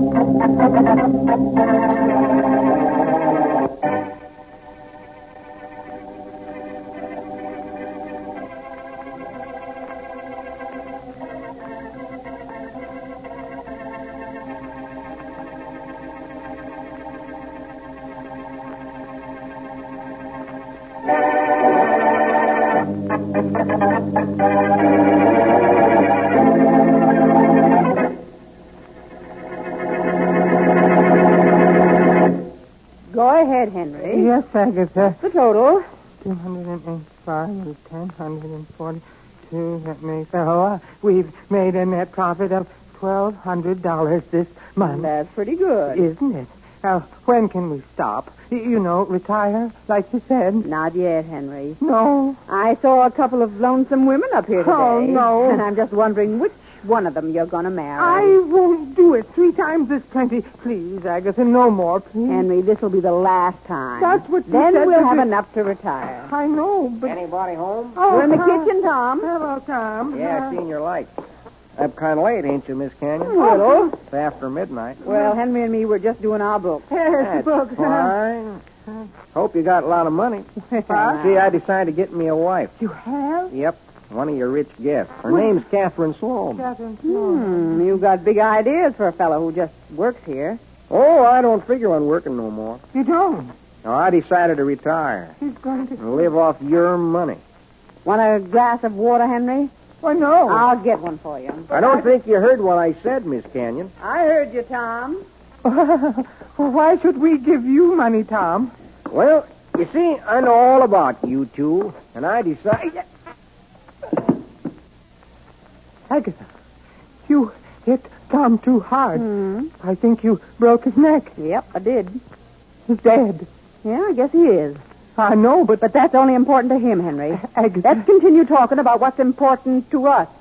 Go ahead, Henry. Yes, Agatha. The total. 285 and 142. That makes... we've made a net profit of $1,200 this month. That's pretty good. Isn't it? Now, when can we stop? You know, retire, like you said. Not yet, Henry. No. I saw a couple of lonesome women up here today. Oh, no. And I'm just wondering which one of them you're going to marry. I won't do it. 3 times is plenty. Please, Agatha, no more, please. Henry, this will be the last time. That's what you Then said we'll to have me. enough to retire. I know, but... Anybody home? Oh, We're in the Tom. kitchen, Tom. Hello, Tom. Yeah, I seen your light. Up kind of late, ain't you, Miss Canyon? A little. It's after midnight. Well, Henry and me were just doing our book. Yes, That's fine. Hope you got a lot of money. See, I decided to get me a wife. You have? Yep, one of your rich guests. Her name's Catherine Sloan. You got big ideas for a fellow who just works here. Oh, I don't figure on working no more. You don't? No, I decided to retire He's going to... and live off your money. Want a glass of water, Henry? Oh, no. I'll get one for you. I don't think you heard what I said, Miss Canyon. I heard you, Tom. Well, why should we give you money, Tom? Well, you see, I know all about you two, and I decided... Agatha, you hit Tom too hard. I think you broke his neck. Yep, I did. He's dead. Yeah, I guess he is. I know, but... But that's only important to him, Henry. Agatha... Let's continue talking about what's important to us.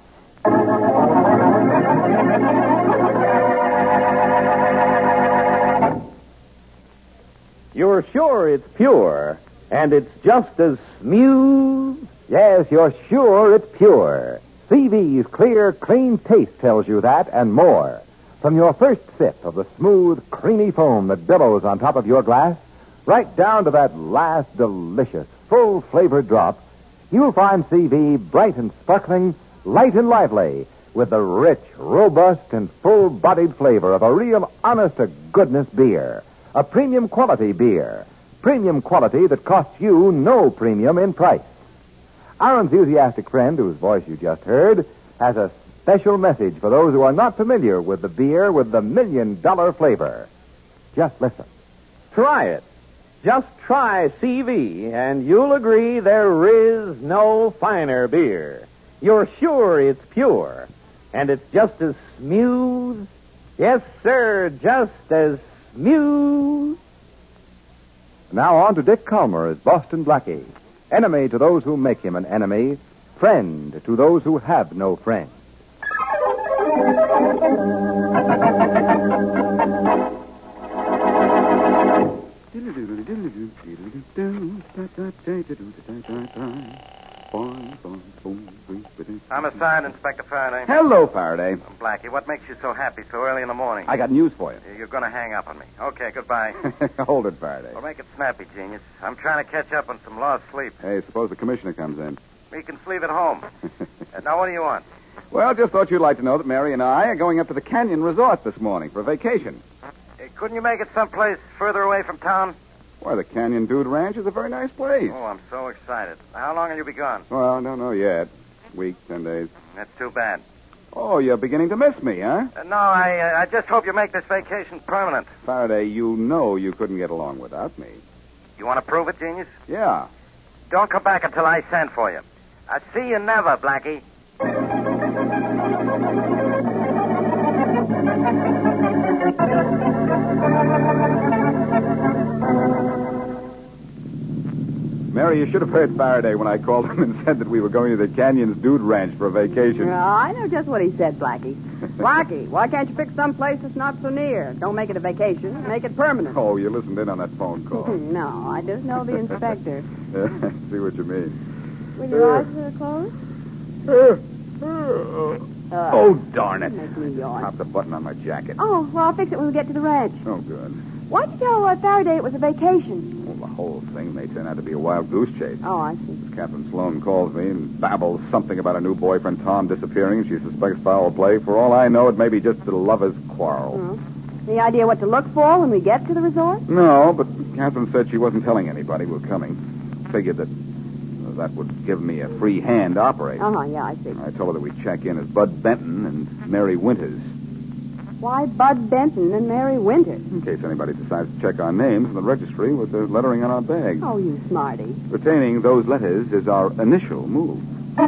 You're sure it's pure, and it's just as smooth? Yes, you're sure it's pure. CV's clear, clean taste tells you that and more. From your first sip of the smooth, creamy foam that billows on top of your glass, right down to that last delicious, full-flavored drop, you'll find CV bright and sparkling, light and lively, with the rich, robust, and full-bodied flavor of a real honest-to-goodness beer. A premium quality beer. Premium quality that costs you no premium in price. Our enthusiastic friend, whose voice you just heard, has a special message for those who are not familiar with the beer with the $1 million flavor. Just listen. Try it. Just try CV, and you'll agree there is no finer beer. You're sure it's pure, and it's just as smooth. Yes, sir, just as smooth. Now on to Dick Calmer as Boston Blackie. Enemy to those who make him an enemy. Friend to those who have no friend. Homicide, Inspector Faraday. Hello, Faraday. Blackie, what makes you so happy so early in the morning? I got news for you. You're going to hang up on me. Okay, goodbye. Hold it, Faraday. Well, make it snappy, genius. I'm trying to catch up on some lost sleep. Hey, suppose the commissioner comes in. We can sleep at home. Now, what do you want? Well, just thought you'd like to know that Mary and I are going up to the Canyon Resort this morning for a vacation. Couldn't you make it someplace further away from town? Why, the Canyon Dude Ranch is a very nice place. Oh, I'm so excited. How long will you be gone? Well, I don't know yet. Week, 10 days. That's too bad. Oh, you're beginning to miss me, huh? No, I just hope you make this vacation permanent. Faraday, you know you couldn't get along without me. You want to prove it, genius? Yeah. Don't come back until I send for you. I see you never, Blackie. Mary, you should have heard Faraday when I called him and said that we were going to the Canyon's Dude Ranch for a vacation. I know just what he said, Blackie. Blackie, why can't you pick some place that's not so near? Don't make it a vacation. Make it permanent. Oh, you listened in on that phone call. No, I just know the inspector. See what you mean. Will your eyes closed? Oh, darn it. Make me yawn. Pop the button on my jacket. Oh, well, I'll fix it when we get to the ranch. Oh, good. Why'd you tell Faraday it was a vacation? Well, the whole thing may turn out to be a wild goose chase. Oh, I see. Captain Sloan calls me and babbles something about a new boyfriend, Tom, disappearing. She suspects foul play. For all I know, it may be just a lover's quarrel. Oh. Any idea what to look for when we get to the resort? No, but Catherine said she wasn't telling anybody we're coming. Figured that that would give me a free hand to operate. Uh-huh, yeah, I see. I told her that we'd check in as Bud Benton and Mary Winters. Why Bud Benton and Mary Winters? In case anybody decides to check our names in the registry with the lettering on our bags. Oh, you smarty. Retaining those letters is our initial move.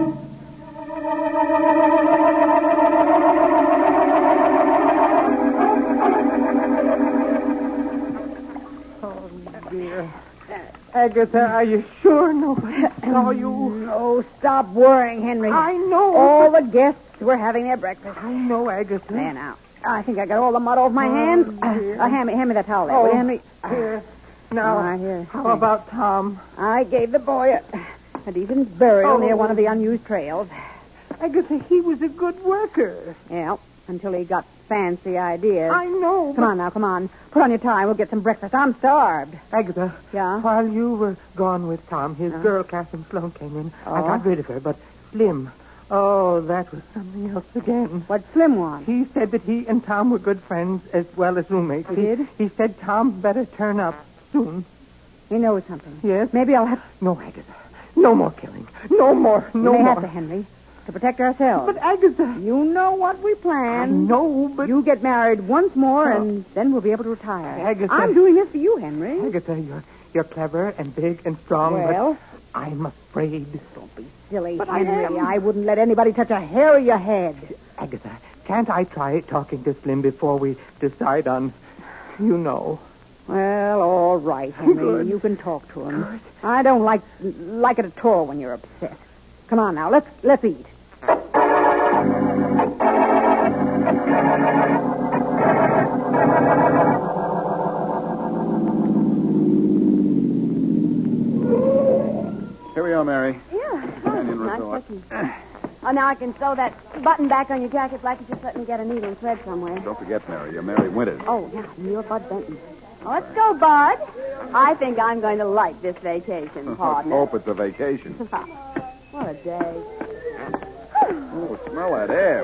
Oh, dear. Agatha, are you sure nobody saw you? Oh, stop worrying, Henry. I know. All the guests were having their breakfast. I know, Agatha. There now. I think I got all the mud off my hands. dear. Hand me that towel there, will you, Henry? Here. Now, All right, here. how about Tom? I gave the boy a decent burial near one of the unused trails. Agatha, he was a good worker. Yeah, until he got fancy ideas. I know. Come on now, come on. Put on your tie. We'll get some breakfast. I'm starved. Agatha. Yeah? While you were gone with Tom, his girl, Catherine Sloan, came in. I got rid of her, but Slim. Oh, that was something else again. What Slim want? He said that he and Tom were good friends as well as roommates. He did? He said Tom better turn up soon. He knows something. Yes? Maybe I'll have... No, Agatha. No more killing. No more. No we may more. have to, Henry, to protect ourselves. But Agatha... You know what we I planned. know, but... You get married once more, and then we'll be able to retire. Agatha. I'm doing this for you, Henry. Agatha, you're clever and big and strong, Well? but I'm afraid. Don't be silly, But I Henry. am. I wouldn't let anybody touch a hair of your head. Agatha, can't I try talking to Slim before we decide on, you know? Well, all right, Henry. Good. You can talk to him. Good. I don't like it at all when you're upset. Come on now, let's eat. Here we are, Mary. Yeah. Canyon Nice Resort. looking. Oh, now I can sew that button back on your jacket, Blackie. Just let me get a needle and thread somewhere. Don't forget, Mary, you're Mary Winters. Oh, yeah, and you're Bud Benton. Well, let's go, Bud. I think I'm going to like this vacation, Let's partner. hope it's a vacation. What a day. Oh, smell that air.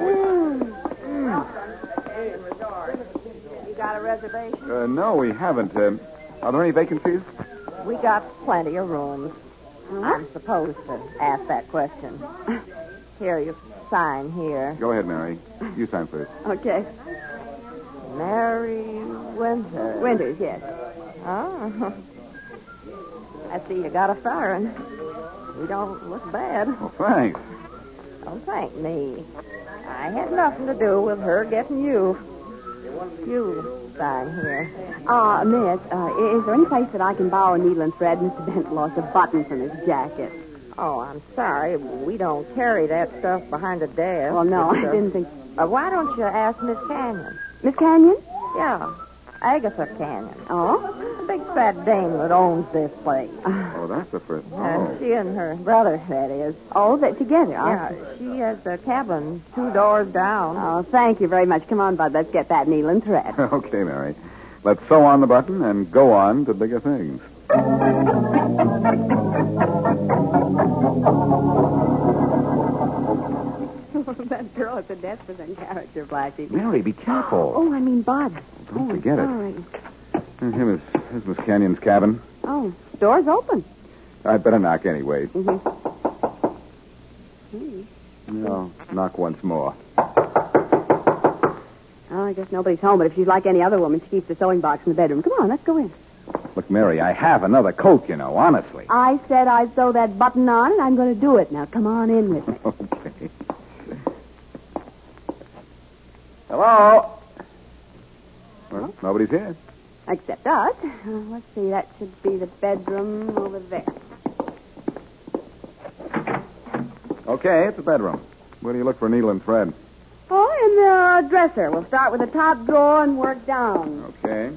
You got a reservation? No, we haven't. Are there any vacancies? We got plenty of rooms. I'm supposed to ask that question. Here, you sign here. Go ahead, Mary. You sign first. Okay. Mary Winters. Winters, yes. Oh. I see you got a siren. We don't look bad. Well, thanks. Don't thank me. I had nothing to do with her getting you. You sign here. Miss, is there any place that I can borrow a needle and thread? Mr. Bent lost a button from his jacket. Oh, I'm sorry. We don't carry that stuff behind the desk. Well, no, I didn't think... why don't you ask Miss Canyon? Miss Canyon? Yeah. Agatha Canyon. Oh? The big fat dame that owns this place. Oh, that's the first. Oh. She and her brother, that is. Oh, they're together. Yeah, she has a cabin 2 doors down. Oh, thank you very much. Come on, Bud. Let's get that needle and thread. Okay, Mary. Let's sew on the button and go on to bigger things. That girl at the desk was in character, Blackie. Mary, be careful. Oh, I mean Bud. Don't forget sorry. it. Here's Miss Canyon's cabin. Oh, door's open. I'd better knock anyway. Mm-hmm. No, knock once more. Oh, I guess nobody's home, but if she's like any other woman, she keeps the sewing box in the bedroom. Come on, let's go in. Look, Mary, I have another coat, you know, honestly. I said I'd sew that button on, and I'm going to do it. Now, come on in with me. Okay. Hello? Well, nobody's here. Except us. Let's see, that should be the bedroom over there. Okay, it's a bedroom. Where do you look for needle and thread? Oh, in the dresser. We'll start with the top drawer and work down. Okay.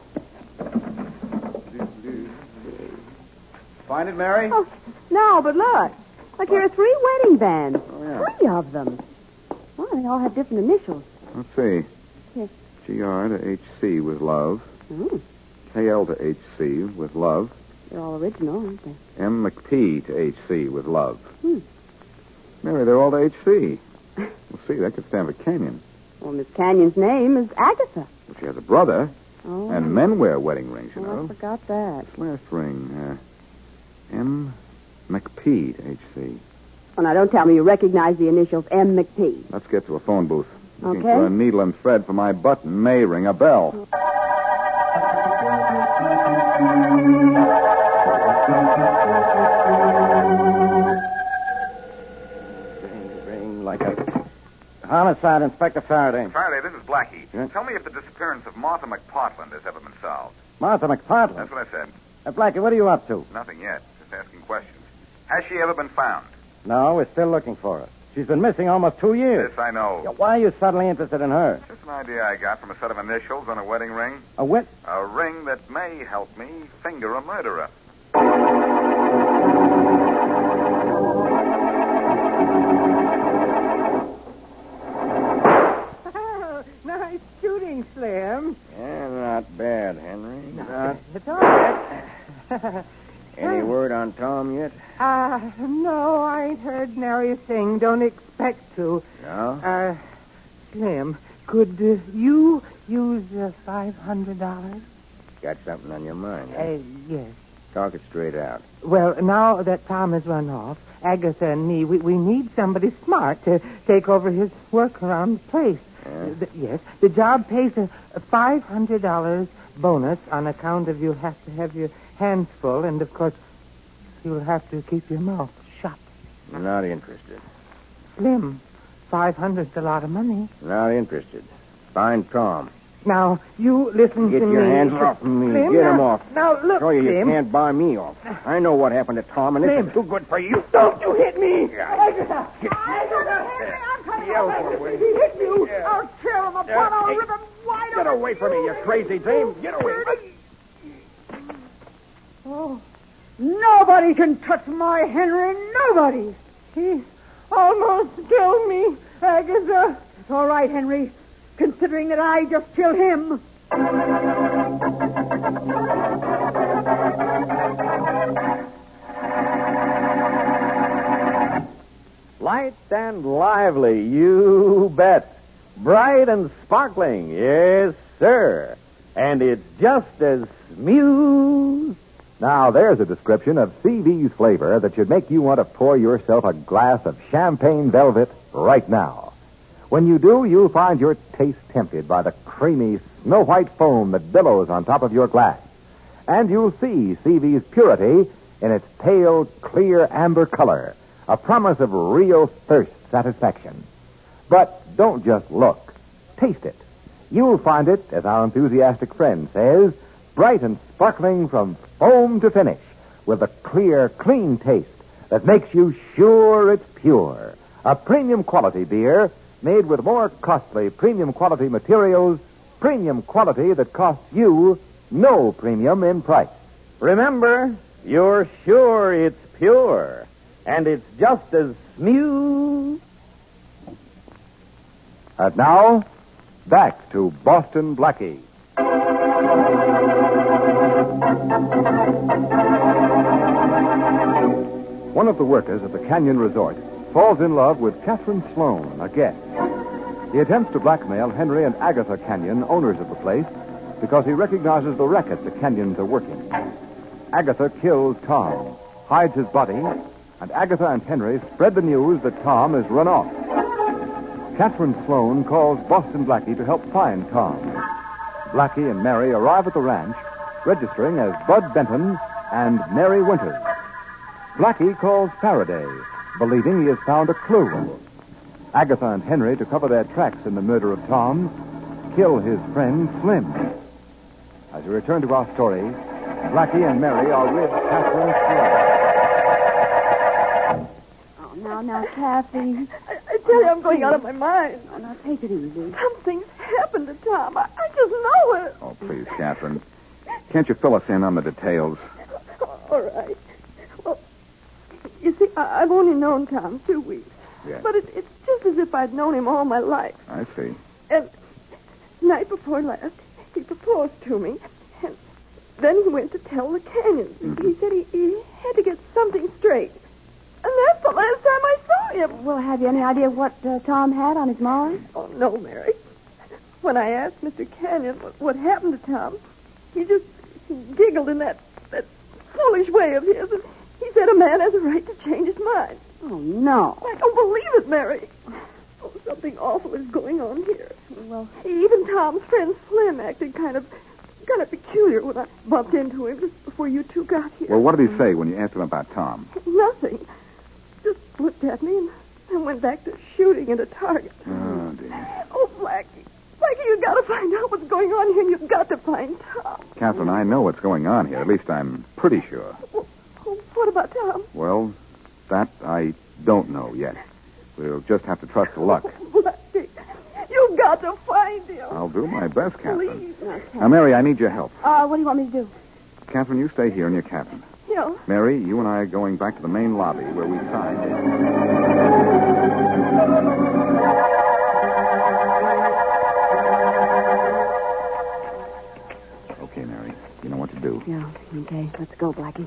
Find it, Mary? Oh, no, but look. Look, here are 3 wedding bands. Oh, yeah. 3 of them. Well, they all have different initials. Let's see. Yes. GR to HC with love. Mm. KL to HC with love. They're all original, aren't they? M. McP to HC with love. Hmm. Mary, they're all to HC. Well, see, that could stand for Canyon. Well, Miss Canyon's name is Agatha. Well, she has a brother. Oh. And men wear wedding rings, you know. I forgot that. This last ring, M. McP to HC. Well, now, don't tell me you recognize the initials M. McP. Let's get to a phone booth. Looking Okay. for a needle and thread for my button may ring a bell. Ring like a homicide, Inspector Faraday. Faraday, this is Blackie. Yeah? Tell me if the disappearance of Martha McPartland has ever been solved. Martha McPartland. That's what I said. Blackie, what are you up to? Nothing yet. Just asking questions. Has she ever been found? No, we're still looking for her. She's been missing almost 2 years. Yes, I know. Why are you suddenly interested in her? Just an idea I got from a set of initials on a wedding ring. A wit? A ring that may help me finger a murderer. Nice shooting, Slim. Yeah, not bad, Henry. It's all right. Any word on Tom yet? No, I ain't heard nary a thing. Don't expect to. No? Slim, could you use $500? Got something on your mind, huh? Yes. Talk it straight out. Well, now that Tom has run off, Agatha and me, we need somebody smart to take over his work around the place. Yes, the job pays a $500 bonus on account of you'll have to have your hands full, and of course, you'll have to keep your mouth shut. Not interested. Slim, $500's a lot of money. Not interested. Find Tom. Now, you listen Get to me. your hands off me. Slim, Get him now- off. Now, look, Show you Slim. can't buy me off. I know what happened to Tom, and this Slim. is too good for you. Don't you hit me! Agatha, Yell for If he hit you, I'll tear him apart. I'll hey, rip him wide Get open. away from me, you crazy dame. Get away. Oh, nobody can touch my Henry. Nobody. He almost killed me, Agatha. It's all right, Henry, considering that I just killed him. Light and lively, you bet. Bright and sparkling, yes, sir. And it's just as smooth. Now, there's a description of CV's flavor that should make you want to pour yourself a glass of champagne velvet right now. When you do, you'll find your taste tempted by the creamy, snow-white foam that billows on top of your glass. And you'll see CV's purity in its pale, clear amber color, a promise of real thirst satisfaction. But don't just look. Taste it. You'll find it, as our enthusiastic friend says, bright and sparkling from foam to finish, with a clear, clean taste that makes you sure it's pure. A premium quality beer made with more costly premium quality materials, premium quality that costs you no premium in price. Remember, you're sure it's pure. And it's just as smooth. And now, back to Boston Blackie. One of the workers at the Canyon Resort falls in love with Catherine Sloan, a guest. He attempts to blackmail Henry and Agatha Canyon, owners of the place, because he recognizes the racket the Canyons are working. Agatha kills Tom, hides his body, and Agatha and Henry spread the news that Tom has run off. Catherine Sloan calls Boston Blackie to help find Tom. Blackie and Mary arrive at the ranch, registering as Bud Benton and Mary Winters. Blackie calls Faraday, believing he has found a clue. Agatha and Henry, to cover their tracks in the murder of Tom, kill his friend Slim. As we return to our story, Blackie and Mary are with Catherine Sloan. Oh, now, Kathy. I tell you, I'm going out of my mind. Oh, now, take it easy. Something's happened to Tom. I just know it. Oh, please, Catherine. Can't you fill us in on the details? All right. Well, you see, I've only known Tom 2 weeks. Yes. But it's just as if I'd known him all my life. I see. And night before last, he proposed to me. And then he went to tell the Canyon. He said he had to get something straight. And that's the last time I saw him. Well, have you any idea what Tom had on his mind? Oh, no, Mary. When I asked Mr. Canyon what happened to Tom, he just giggled in that foolish way of his. And he said a man has a right to change his mind. Oh, no. I don't believe it, Mary. Oh, something awful is going on here. Well, Even Tom's friend Slim acted kind of peculiar when I bumped into him just before you two got here. Well, what did he say when you asked him about Tom? Nothing. Just looked at me and went back to shooting at a target. Oh, dear. Oh, Blackie, you've got to find out what's going on here, and you've got to find Tom. Catherine, I know what's going on here. At least I'm pretty sure. Well, what about Tom? Well, that I don't know yet. We'll just have to trust to luck. Blackie, you've got to find him. I'll do my best, Catherine. Please. Now, Mary, I need your help. what do you want me to do? Catherine, you stay here in your cabin. Yeah. Mary, you and I are going back to the main lobby where we signed. Okay, Mary. You know what to do. Yeah, okay. Let's go, Blackie.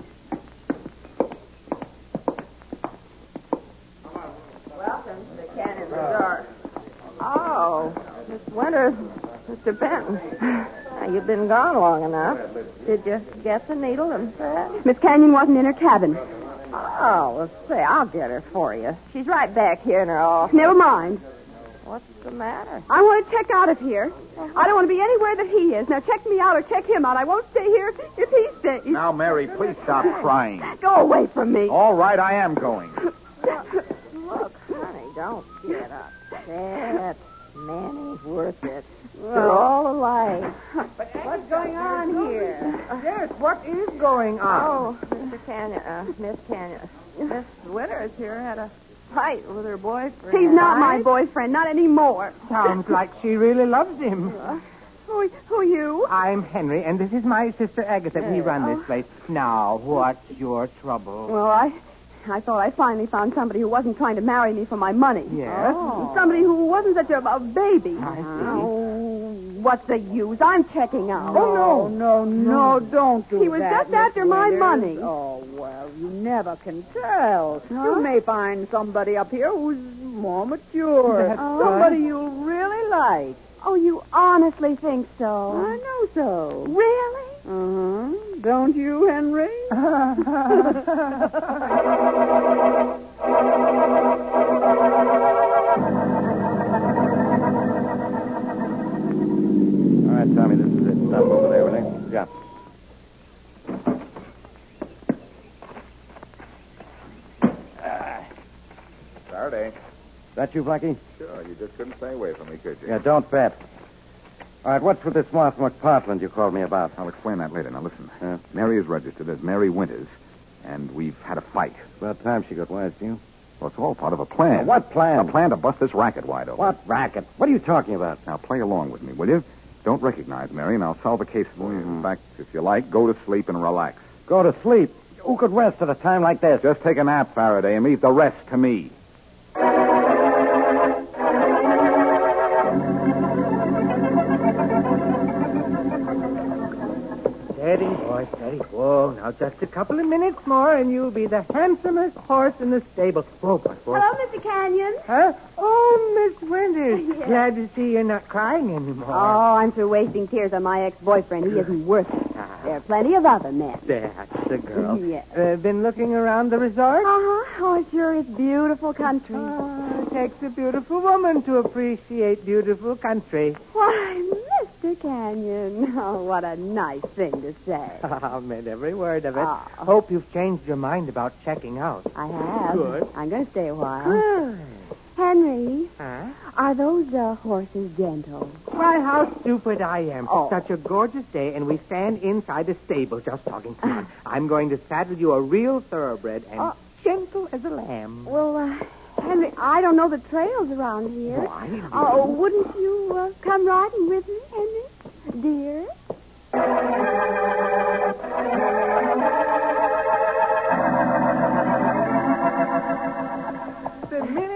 Welcome to the Canyon Bazaar. Oh, Miss Winters, Mr. Benton. Now, you've been gone long enough. Did you get the needle and thread? Miss Canyon wasn't in her cabin. Oh, well, say, I'll get her for you. She's right back here in her office. Never mind. What's the matter? I want to check out of here. I don't want to be anywhere that he is. Now, check me out or check him out. I won't stay here if he stays. Now, Mary, please stop crying. Go away from me. All right, I am going. Look, honey, don't get upset. Manny's worth it. They're all alike. What's going on here? Yes, what is going on? Oh, Mr. Canyon, Miss Canyon. Miss Winters here had a fight with her boyfriend. He's not my boyfriend, not anymore. Sounds like she really loves him. Who are you? I'm Henry, and this is my sister Agatha. We run this place. Now, what's your trouble? Well, I thought I finally found somebody who wasn't trying to marry me for my money. Yes? Somebody who wasn't such a baby. I see. Oh, what's the use? I'm checking out. Oh, no, don't do that. He was just after Miss my Winters. money. Oh, well, you never can tell. Huh? You may find somebody up here who's more mature. That's Somebody you really like. Oh, you honestly think so? I know so. Really? Uh-huh. Don't you, Henry? All right, Tommy, this is it. Stop over there, will you? Yeah. Faraday. That you, Blackie? Sure, you just couldn't stay away from me, could you? Yeah, don't bet. All right, what's with this Martha McPartland you called me about? I'll explain that later. Now, listen. Mary is registered as Mary Winters, and we've had a fight. About time she got wise to you. Well, it's all part of a plan. What plan? A plan to bust this racket wide open. What racket? What are you talking about? Now, play along with me, will you? Don't recognize Mary, and I'll solve the case for you. In fact, if you like, go to sleep and relax. Go to sleep. Who could rest at a time like this? Just take a nap, Faraday, and leave the rest to me. Steady, boy, steady. Whoa, now just a couple of minutes more, and you'll be the handsomest horse in the stable. Whoa, boy, boy. Hello, Mr. Canyon. Huh? Oh, Miss Winters. Yes. Glad to see you're not crying anymore. Oh, I'm through wasting tears on my ex-boyfriend. He isn't worth it. There are plenty of other men. That's the girl. Yes. Been looking around the resort? Uh-huh. Oh, sure, it's beautiful country. It takes a beautiful woman to appreciate beautiful country. Why, Mr. Canyon. Oh, what a nice thing to say. I meant every word of it. Oh. Hope you've changed your mind about checking out. I have. Good. I'm going to stay a while. Good. Henry, Huh? are those horses gentle? Why, how stupid I am. Oh. Such a gorgeous day, and we stand inside a stable just talking. Come on. I'm going to saddle you a real thoroughbred and gentle as a lamb. Well, Henry, I don't know the trails around here. Oh, I do. Oh, wouldn't you come riding with me, Henry? Dear? The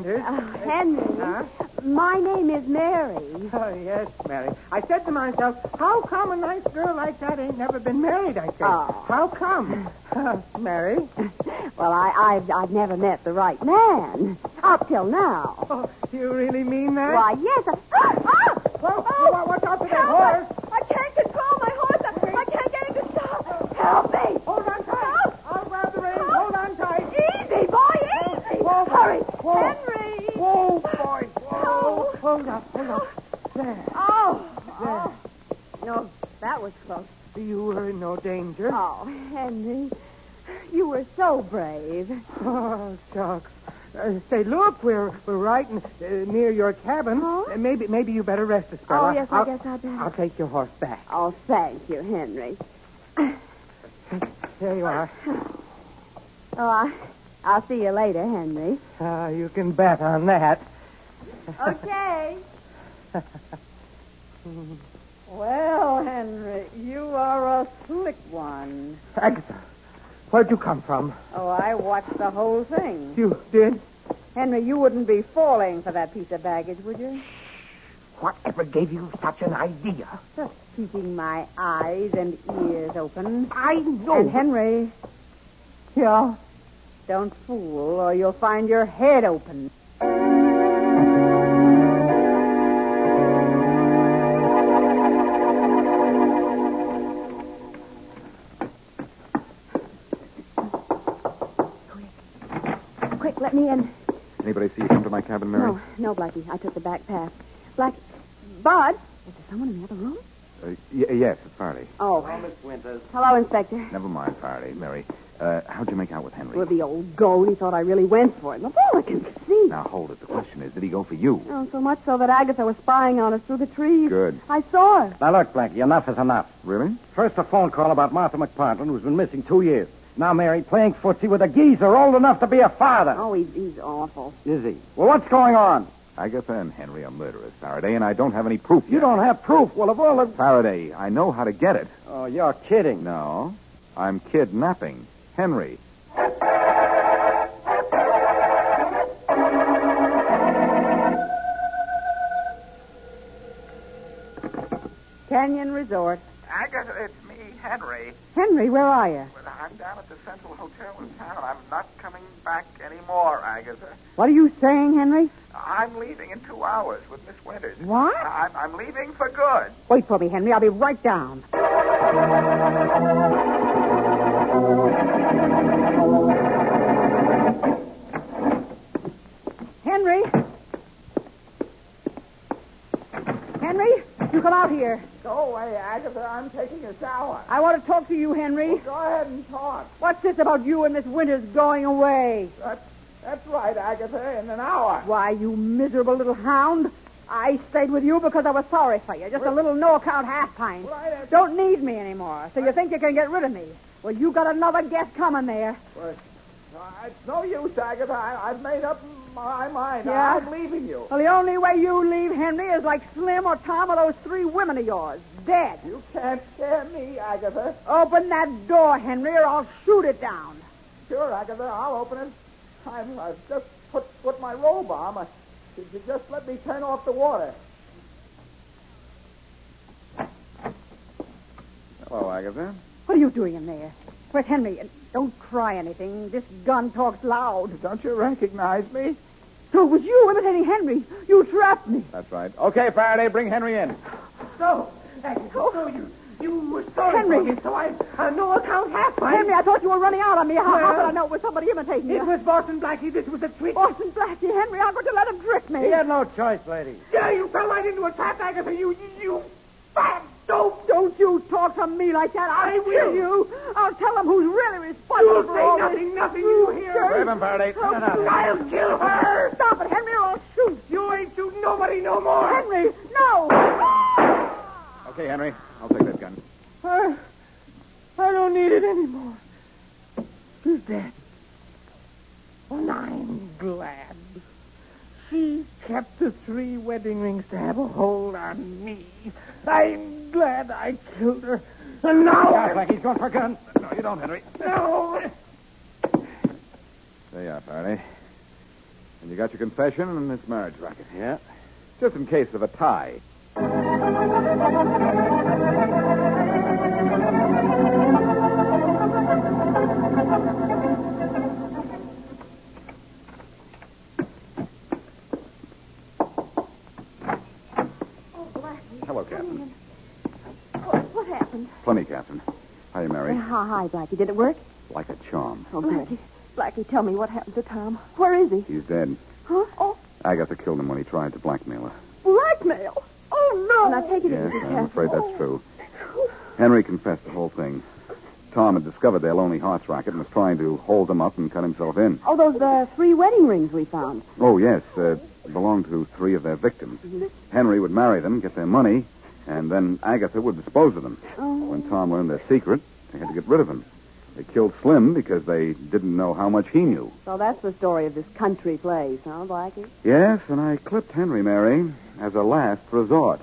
Winters. Henry, my name is Mary. Oh, yes, Mary. I said to myself, how come a nice girl like that ain't never been married, I said. Oh. How come? Mary? Well, I've never met the right man. Up till now. Oh, do you really mean that? Why, yes. What's up with that horse? I can't control my horse. I can't get him to stop. Help me. Hold on tight. I'll grab the reins. Hold on tight. Easy, boy, easy. Whoa, Hurry. whoa. Henry. Whoa, boy. Whoa. Hold up. There. Oh. No, that was close. You were in no danger. Oh, Henry, you were so brave. Oh, shucks. Say, look, we're right near your cabin. Huh? Maybe you better rest a spell. Oh, yes, I guess I'd better. I'll take your horse back. Oh, thank you, Henry. There you are. Oh, I'll see you later, Henry. You can bet on that. Okay. Well, Henry, you are a slick one. Agatha, where'd you come from? Oh, I watched the whole thing. You did? Henry, you wouldn't be falling for that piece of baggage, would you? Whatever gave you such an idea? Just keeping my eyes and ears open. I know. And Henry, Yeah? don't fool or you'll find your head open. Quick, let me in. Anybody see you come to my cabin, Mary? No, Blackie. I took the back path. Bud, is there someone in the other room? Yes, it's Faraday. Oh. Hello, Miss Winters. Hello, Inspector. Never mind, Faraday. Mary, how'd you make out with Henry? Well, the old goat, he thought I really went for it. Of all I can see. Now, hold it. The question is, did he go for you? Oh, so much so that Agatha was spying on us through the trees. Good. I saw her. Now, look, Blackie, enough is enough. Really? First, a phone call about Martha McPartland, who's been missing 2 years. Now, Mary, playing footsie with a geezer old enough to be a father. Oh, he's awful. Is he? Well, what's going on? Agatha and Henry are murderers, Faraday, and I don't have any proof You yet. don't have proof. Well, of all the... Faraday, I know how to get it. Oh, you're kidding. No, I'm kidnapping Henry. Canyon Resort. Agatha, it's me, Henry. Henry, where are you? Well, I'm down at the Central Hotel in town. I'm not coming back anymore, Agatha. What are you saying, Henry? I'm leaving in 2 hours with Miss Winters. What? I'm leaving for good. Wait for me, Henry. I'll be right down. Henry? Henry, you come out here. Go away, Agatha. I'm taking a shower. I want to talk to you, Henry. Go ahead and talk. What's this about you and Miss Winters going away? That's right, Agatha. In an hour. Why, you miserable little hound. I stayed with you because I was sorry for you. Just a little no-account half-pint. Don't need me anymore, so you think you can get rid of me. Well, you got another guess coming there. Well, it's no use, Agatha. I've made up my mind. Yeah? I'm leaving you. Well, the only way you leave, Henry, is like Slim or Tom or those 3 women of yours. Dead. You can't scare me, Agatha. Open that door, Henry, or I'll shoot it down. Sure, Agatha. I'll open it. I've just put my robe on. You just let me turn off the water. Hello, Agatha. What are you doing in there? Where's Henry? Don't cry anything. This gun talks loud. Don't you recognize me? So it was you imitating Henry. You trapped me. That's right. Okay, Faraday, bring Henry in. So you were sorry Henry. for me, so I no account half-pint. Henry, I thought you were running out on me. How Well, could I know it was somebody imitating you? It was Boston Blackie. This was a trick. Boston Blackie, Henry. How could you let him trick me? He had no choice, lady. Yeah, you fell right into a trap, Agatha. You fat dope. Don't you talk to me like that. I'll will. kill you. I'll tell them who's really responsible You'll for say all nothing, this. nothing. You hear? Grab him, Faraday. I'll kill her. Stop it, Henry, or I'll shoot. You ain't shooting nobody no more. Henry, no. Okay, Henry, I'll take that gun. I don't need it anymore. She's dead. And I'm glad. She kept the 3 wedding rings to have a hold on me. I'm glad I killed her. And now... Blackie's going for a gun. No, you don't, Henry. No. There you are, Faraday. And you got your confession and this marriage racket. Yeah. Just in case of a tie. Hello, Captain. What happened? Plenty, Captain. Hi, Mary. Hi, Blackie. Did it work? Like a charm. Oh, Blackie, tell me what happened to Tom. Where is he? He's dead. Huh? Oh, Agatha killed him when he tried to blackmail her. blackmail? Oh, no. Now, take it Yes, easy, I'm Captain. afraid that's true. Henry confessed the whole thing. Tom had discovered their lonely hearts racket and was trying to hold them up and cut himself in. Oh, those 3 wedding rings we found. Oh, yes. Belonged to 3 of their victims. Henry would marry them, get their money, and then Agatha would dispose of them. When Tom learned their secret, they had to get rid of him. They killed Slim because they didn't know how much he knew. So that's the story of this country place, huh, Blackie? Yes, and I clipped Henry, Mary, as a last resort.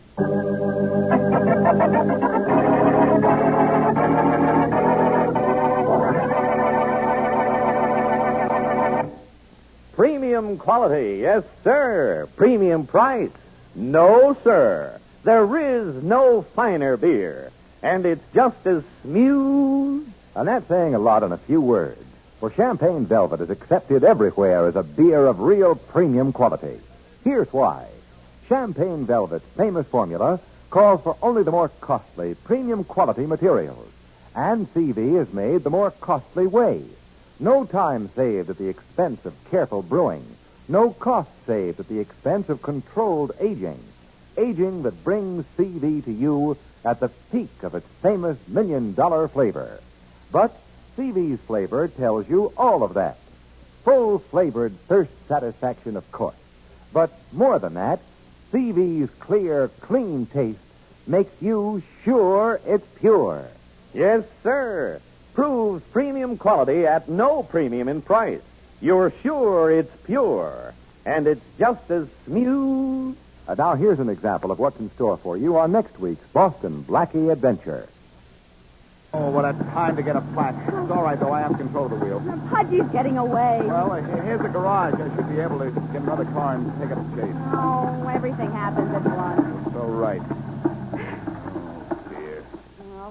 Premium quality, yes, sir. Premium price, no, sir. There is no finer beer, and it's just as smooth. And that's saying a lot in a few words. For Champagne Velvet is accepted everywhere as a beer of real premium quality. Here's why. Champagne Velvet's famous formula calls for only the more costly, premium quality materials. And CV is made the more costly way. No time saved at the expense of careful brewing. No cost saved at the expense of controlled aging. Aging that brings CV to you at the peak of its famous $1 million flavor. But CV's flavor tells you all of that. Full-flavored thirst satisfaction, of course. But more than that, CV's clear, clean taste makes you sure it's pure. Yes, sir. Proves premium quality at no premium in price. You're sure it's pure, and it's just as smooth. Now, here's an example of what's in store for you on next week's Boston Blackie Adventure. Oh, what a time to get a flat. It's all right, though. I have control of the wheel. Pudgy's getting away. Well, here's the garage. I should be able to get another car and take up the chase. Oh, everything happens at once. So right. Oh, dear. Well,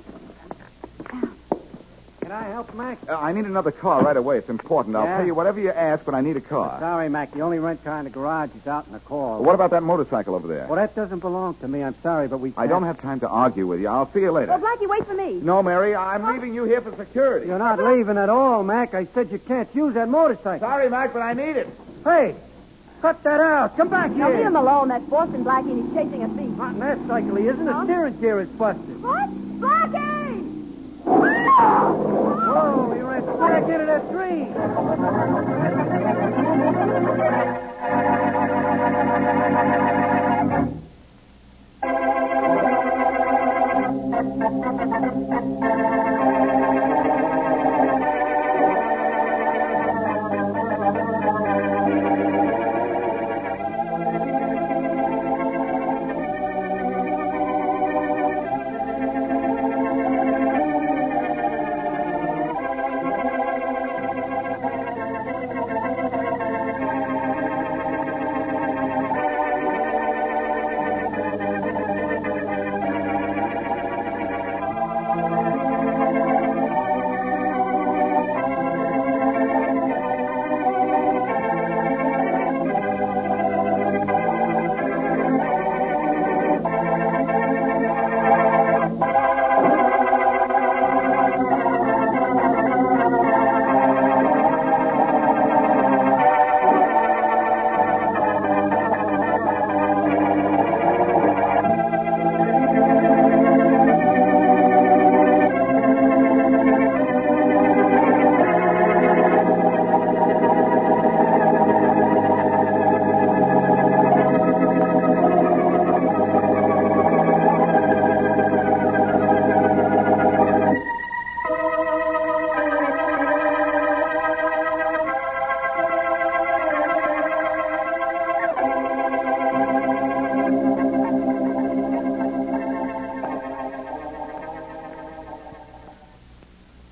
Can I help, Mac? I need another car right away. It's important. I'll Yeah? pay you whatever you ask, but I need a car. Sorry, Mac. The only rent car in the garage is out in the call. What about that motorcycle over there? Well, that doesn't belong to me. I'm sorry, but we can't. I don't have time to argue with you. I'll see you later. well, Blackie, wait for me. No, Mary, I'm leaving you here for security. You're not leaving at all, Mac. I said you can't use that motorcycle. Sorry, Mac, but I need it. Hey, cut that out. Come back Now, here. leave him alone. That's Boston Blackie, and he's chasing a thief. Not in that cycle, he isn't. The steering gear is busted. What? Blackie! Whoa, he ran back into that tree.